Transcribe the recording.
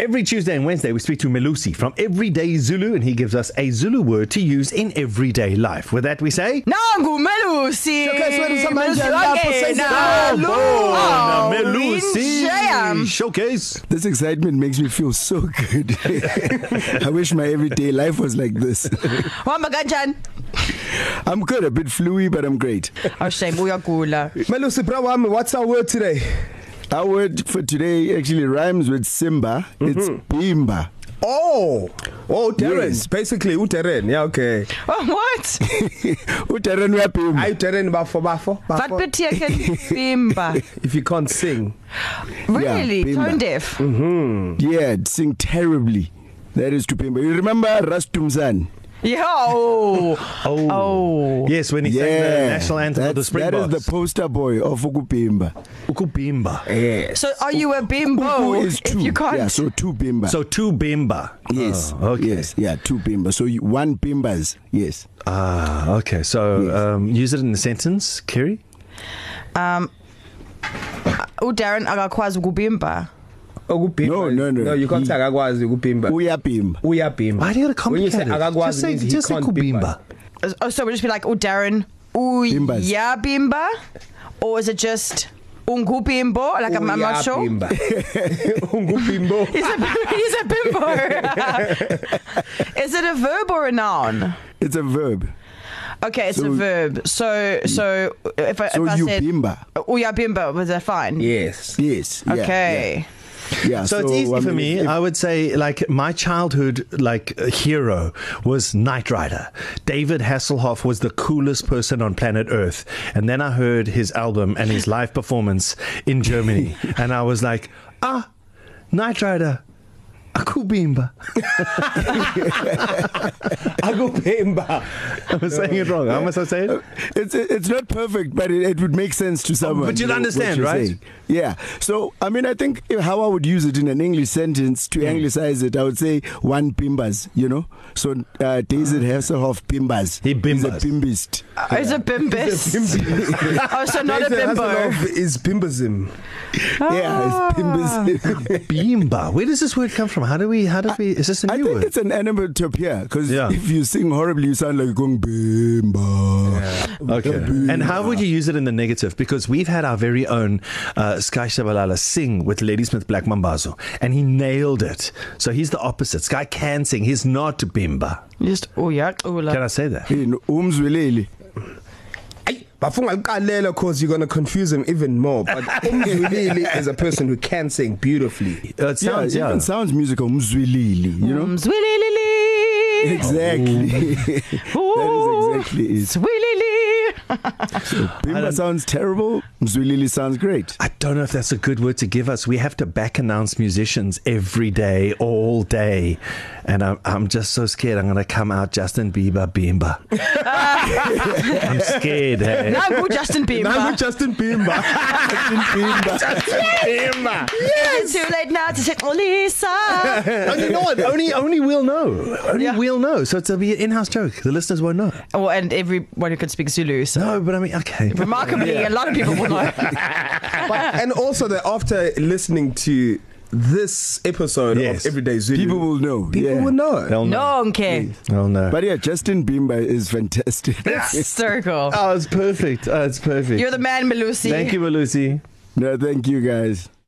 Every Tuesday and Wednesday, we speak to Melusi from Everyday Zulu, and he gives us a Zulu word to use in everyday life. With that, we say, Nangu Melusi. Melusi Showcase. This excitement makes me feel so good. I wish my everyday life was like this. I'm good, a bit fluey, but I'm great. Oh, shame, uyagula. Melusi, bro, what's our word today? Our word for today actually rhymes with Simba. It's Bimba. Oh, Darren. Yes. Basically, Darren. Yeah, okay. Oh, what? Darren wa Bimba. I Darren bafo. What beteken Bimba? If you can't sing. Really? Yeah, Tone deaf? Yeah, sing terribly. That is to Bimba. You remember Rastumzan? Yeah. Oh. Yes, when he sang the national anthem of the Springboks. That is the poster boy of Ukubimba. Ukubimba. Yes. So are you a bimbo Is two. if you can't? Yeah, so two Bimba. So two Bimba. Yes. Okay. Yes. Yeah, two Bimba. So one Bimbas. Yes. Okay. So Yes. use it in a sentence, Kerry. Darren akakwazi ukubimba. No, you can't say akakwazi ukubimba. Uyabimba. Why do you gotta complicate it? Akakwazi, Just say Kubimba. Oh, so we'll just be like, Darren Bimbas. uyabimba, or is it just ungubimbo? Like I'm not sure. Ungubimbo. He's a bimbo. Is it a verb or a noun? It's a verb. Okay, it's a verb. So if I you said bimba. uyabimba, was that fine? Yes. Yes. Yeah, Okay. Yeah. So it's easy for me. I would say, like, my childhood hero was Knight Rider. David Hasselhoff was the coolest person on planet Earth. And then I heard his album and his live performance in Germany, and I was like, Knight Rider. Akubimba. Akubimba. I'm saying it wrong. How must I say it? It's not perfect, but it would make sense to someone. But you'd understand, right? Saying. Yeah. So, I mean, I think how I would use it in an English sentence to anglicize it, I would say one Bimbas, you know? So, David Hasselhoff Bimbas. He bimbas. He's a bimbist. Is it bimbis? Oh, so not a bimbo. Is bimbism. Yeah, it's bimbis. Bimba. Where does this word come from? How do we, is this a new I think word? it's an onomatopoeia, because if you sing horribly, you sound like going Bimba. Yeah. Okay. And how would you use it in the negative? Because we've had our very own Sky Shabalala sing with Ladysmith Black Mambazo, and he nailed it. So he's the opposite. Sky can sing. He's not Bimba. Just uyagula. Can I say that? Umzwileli. Because you're going to confuse him even more. But Umzwilili is a person who can sing beautifully. It sounds, It even sounds musical. Umzwilili, you know? Zwilili. Exactly. That is exactly it. Zwilili. So Bimba sounds terrible. Mzwilili sounds great. I don't know if that's a good word to give us. We have to back announce musicians every day, all day. And I'm just so scared I'm going to come out Justin Bieber Bimba. I'm scared. Hey? Nangu Justin Bieber. Nangu Justin Bieber. Bimba. Yes. Too late now to sit Lisa. Oh, you know what? Only we'll know. We'll know. So it'll be an in-house joke. The listeners won't know. Oh, and everyone who could speak Zulu. So. No, but I mean, okay. Remarkably, a lot of people will know. And also that after listening to this episode of Everyday Zulu, people will know. People will know. They'll know. No, okay. They'll know. But yeah, Justin Bieber is fantastic. It's so cool. Oh, it's perfect. It's perfect. You're the man, Melusi. Thank you, Melusi. No, thank you guys.